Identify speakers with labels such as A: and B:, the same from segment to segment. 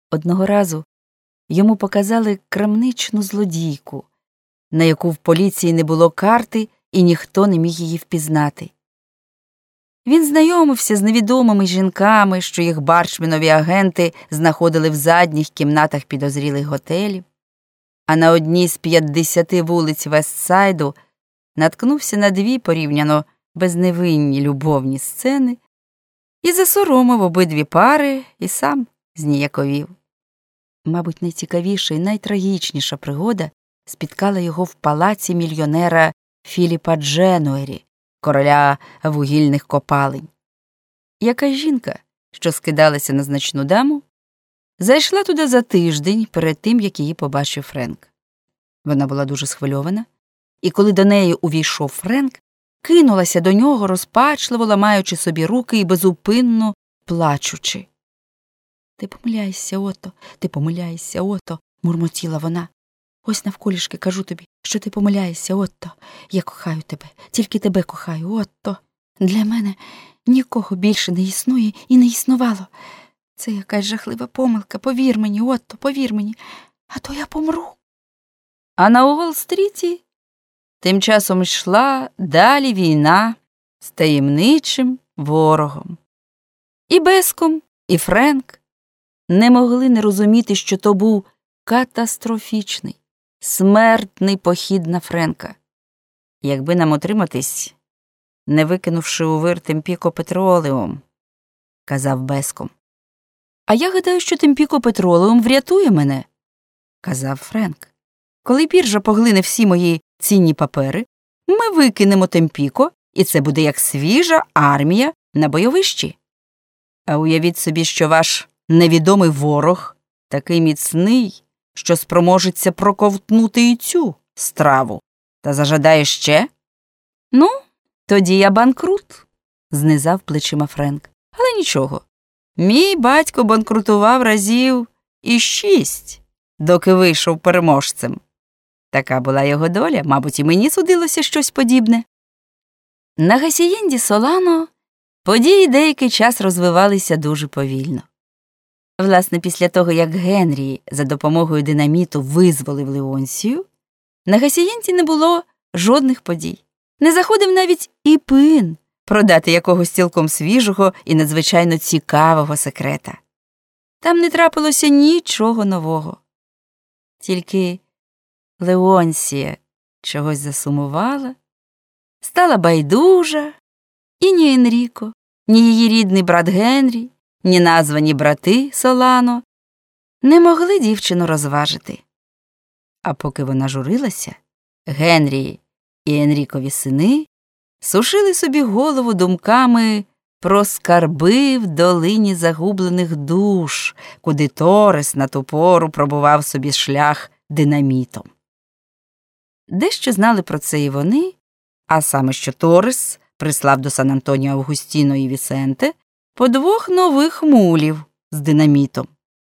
A: Одного разу йому показали крамничну злодійку, на яку в поліції не було карти і ніхто не міг її впізнати. Він знайомився з невідомими жінками, що їх барчменові агенти знаходили в задніх кімнатах підозрілих готелів, а на одній з 50 вулиць Вестсайду наткнувся на 2 порівняно безневинні любовні сцени і засоромив обидві пари і сам зніяковів. Мабуть, найцікавіша і найтрагічніша пригода спіткала його в палаці мільйонера Філіпа Дженуері, короля вугільних копалень. Якась жінка, що скидалася на значну даму, зайшла туди за тиждень перед тим, як її побачив Френк. Вона була дуже схвильована, і коли до неї увійшов Френк, кинулася до нього, розпачливо ламаючи собі руки і безупинно плачучи. «Ти помиляєшся, Отто, ти помиляєшся, Отто», – мурмотіла вона. «Ось навколішки кажу тобі, що ти помиляєшся, Отто. Я кохаю тебе, тільки тебе кохаю, Отто. Для мене нікого більше не існує і не існувало. Це якась жахлива помилка, повір мені, Отто, повір мені, а то я помру». А на Уолл-стріті тим часом йшла далі війна з таємничим ворогом. І Беском, і Френк не могли не розуміти, що то був катастрофічний, смертний похід на Френка. Якби нам утриматись, не викинувши у вир Темпіко Петролеум, казав Беском. А я гадаю, що Темпіко Петролеум врятує мене, казав Френк. Коли біржа поглине всі мої цінні папери, ми викинемо Темпіко, і це буде як свіжа армія на бойовищі. А уявіть собі, що ваш невідомий ворог такий міцний, що спроможеться проковтнути і цю страву. Та зажадає ще? Ну, тоді я банкрут, знизав плечима Френк. Але нічого. Мій батько банкрутував разів і 6, доки вийшов переможцем. Така була його доля, мабуть, і мені судилося щось подібне. На Гасієнді Солано події деякий час розвивалися дуже повільно. Власне, після того, як Генрі за допомогою динаміту визволив Леонсію, на Гасієнті не було жодних подій. Не заходив навіть і Пин продати якогось цілком свіжого і надзвичайно цікавого секрета. Там не трапилося нічого нового. Тільки Леонсія чогось засумувала, стала байдужа, і ні Енріко, ні її рідний брат Генрі, ні названі брати Солано не могли дівчину розважити. А поки вона журилася, Генрі і Енрікові сини сушили собі голову думками про скарби в долині загублених душ, куди Торес на ту пору пробував собі шлях динамітом. Дещо знали про це і вони, а саме, що Торес прислав до Сан-Антоніо Августіно і Вісенте по 2 нових мулів з динамітом.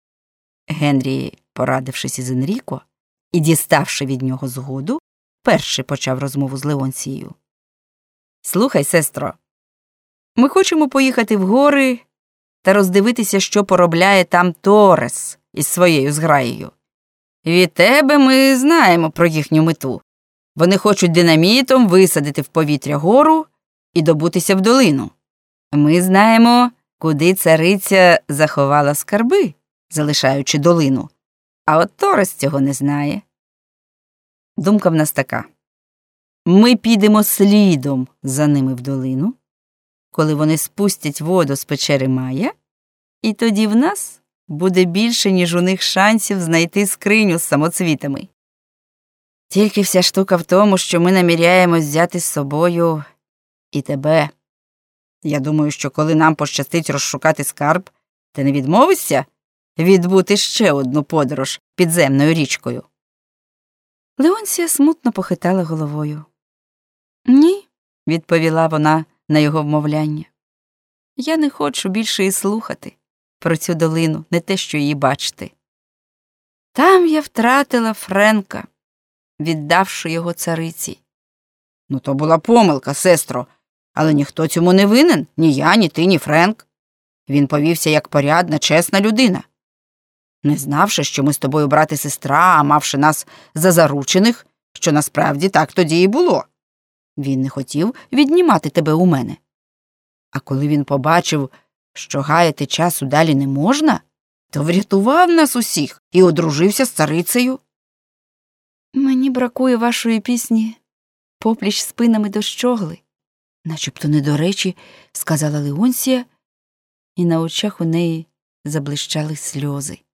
A: Генрі, порадившись із Енріко і діставши від нього згоду, перший почав розмову з Леонсією. «Слухай, сестро, ми хочемо поїхати в гори та роздивитися, що поробляє там Торес із своєю зграєю. Від тебе ми знаємо про їхню мету. Вони хочуть динамітом висадити в повітря гору і добутися в долину. Ми знаємо, куди цариця заховала скарби, залишаючи долину. А от Торес цього не знає. Думка в нас така. Ми підемо слідом за ними в долину, коли вони спустять воду з печери Майя, і тоді в нас буде більше, ніж у них шансів знайти скриню з самоцвітами. Тільки вся штука в тому, що ми наміряємось взяти з собою і тебе. Я думаю, що коли нам пощастить розшукати скарб, ти не відмовишся відбути ще одну подорож підземною річкою?» Леонсія смутно похитала головою. «Ні», – відповіла вона на його вмовляння. «Я не хочу більше і слухати про цю долину, не те, що її бачити. Там я втратила Френка, віддавши його цариці». «Ну, то була помилка, сестро, але ніхто цьому не винен, ні я, ні ти, ні Френк. Він повівся як порядна, чесна людина.
B: не знавши, що ми з тобою брат і сестра, а мавши нас за заручених, що насправді так тоді і було. Він не хотів віднімати тебе у мене. А коли він побачив, що гаяти часу далі не можна, то врятував нас усіх і одружився з царицею.
A: Мені бракує вашої пісні «Попліч спинами до щогли», начебто не до речі, сказала Леонсія, і на очах у неї заблищали сльози.